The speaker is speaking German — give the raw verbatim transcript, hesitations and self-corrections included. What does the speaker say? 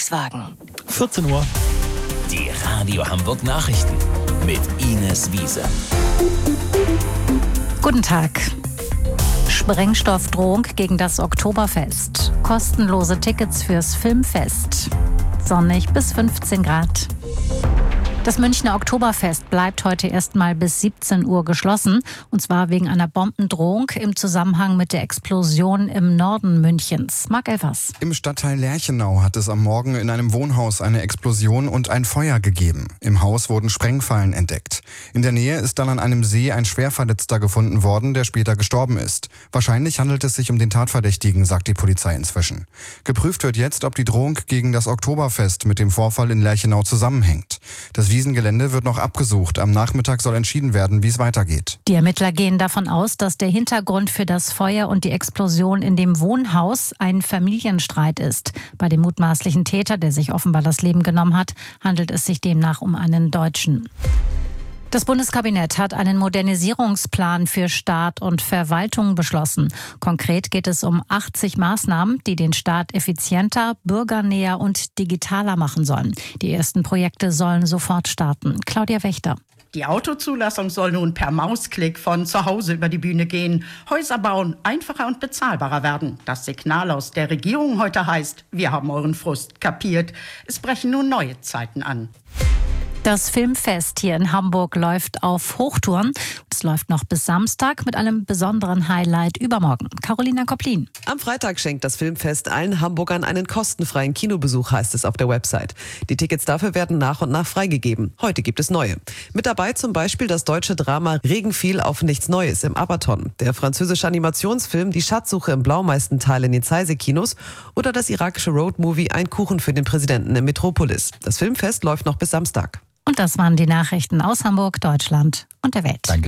Volkswagen. vierzehn Uhr. Die Radio Hamburg Nachrichten mit Ines Wiese. Guten Tag. Sprengstoffdrohung gegen das Oktoberfest. Kostenlose Tickets fürs Filmfest. Sonnig bis fünfzehn Grad. Das Münchner Oktoberfest bleibt heute erstmal bis siebzehn Uhr geschlossen. Und zwar wegen einer Bombendrohung im Zusammenhang mit der Explosion im Norden Münchens. Marc Elfers. Im Stadtteil Lerchenau hat es am Morgen in einem Wohnhaus eine Explosion und ein Feuer gegeben. Im Haus wurden Sprengfallen entdeckt. In der Nähe ist dann an einem See ein Schwerverletzter gefunden worden, der später gestorben ist. Wahrscheinlich handelt es sich um den Tatverdächtigen, sagt die Polizei inzwischen. Geprüft wird jetzt, ob die Drohung gegen das Oktoberfest mit dem Vorfall in Lerchenau zusammenhängt. Das Wiesengelände wird noch abgesucht. Am Nachmittag soll entschieden werden, wie es weitergeht. Die Ermittler gehen davon aus, dass der Hintergrund für das Feuer und die Explosion in dem Wohnhaus ein Familienstreit ist. Bei dem mutmaßlichen Täter, der sich offenbar das Leben genommen hat, handelt es sich demnach um einen Deutschen. Das Bundeskabinett hat einen Modernisierungsplan für Staat und Verwaltung beschlossen. Konkret geht es um achtzig Maßnahmen, die den Staat effizienter, bürgernäher und digitaler machen sollen. Die ersten Projekte sollen sofort starten. Claudia Wächter. Die Autozulassung soll nun per Mausklick von zu Hause über die Bühne gehen. Häuser bauen einfacher und bezahlbarer werden. Das Signal aus der Regierung heute heißt, wir haben euren Frust kapiert. Es brechen nun neue Zeiten an. Das Filmfest hier in Hamburg läuft auf Hochtouren. Es läuft noch bis Samstag mit einem besonderen Highlight übermorgen. Carolina Koplin. Am Freitag schenkt das Filmfest allen Hamburgern einen kostenfreien Kinobesuch, heißt es auf der Website. Die Tickets dafür werden nach und nach freigegeben. Heute gibt es neue. Mit dabei zum Beispiel das deutsche Drama Regen fiel auf nichts Neues im Abaton, der französische Animationsfilm Die Schatzsuche im Blaumeistental in den Zeise-Kinos oder das irakische Roadmovie Ein Kuchen für den Präsidenten im Metropolis. Das Filmfest läuft noch bis Samstag. Und das waren die Nachrichten aus Hamburg, Deutschland und der Welt. Danke.